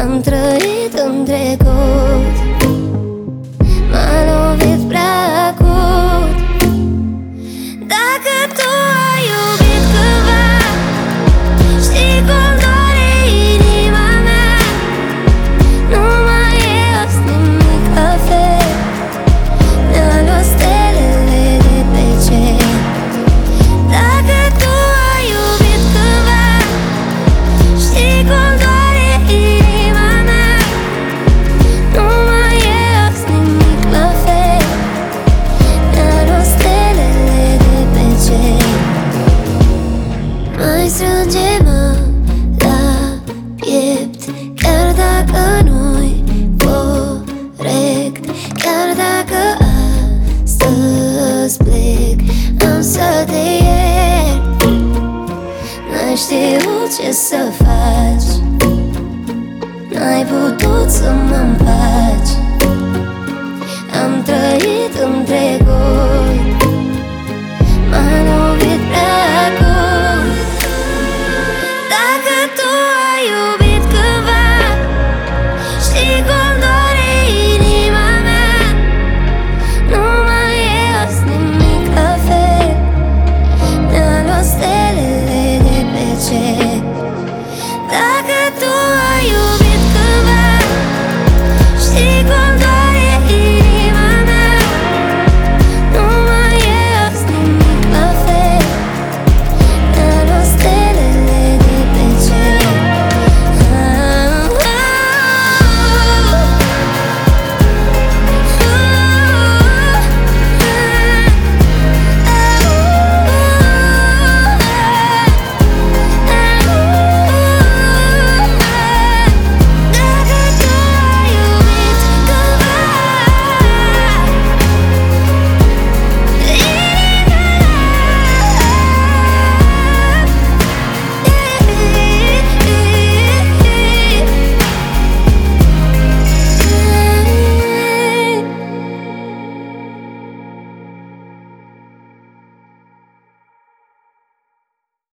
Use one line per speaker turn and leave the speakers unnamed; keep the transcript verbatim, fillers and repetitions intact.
Am trăit în trecut, m-a lovit prea acut. Dacă tu ai iubit cândva, știi cum doare inima mea. Nu mai e azi nimic la fel, mi-a luat stelele de pe cer. Dacă tu ai iubit cândva, știi cum doare inima mea. Nu mai e azi nimic la fel, mi-a luat stelele de pe cer. Mai strânge-mă la piept, chiar dacă nu-i corect, chiar dacă astăzi plec, am să te iert. N-ai știut ce să faci, n-ai putut să mă împaci. Am trăit în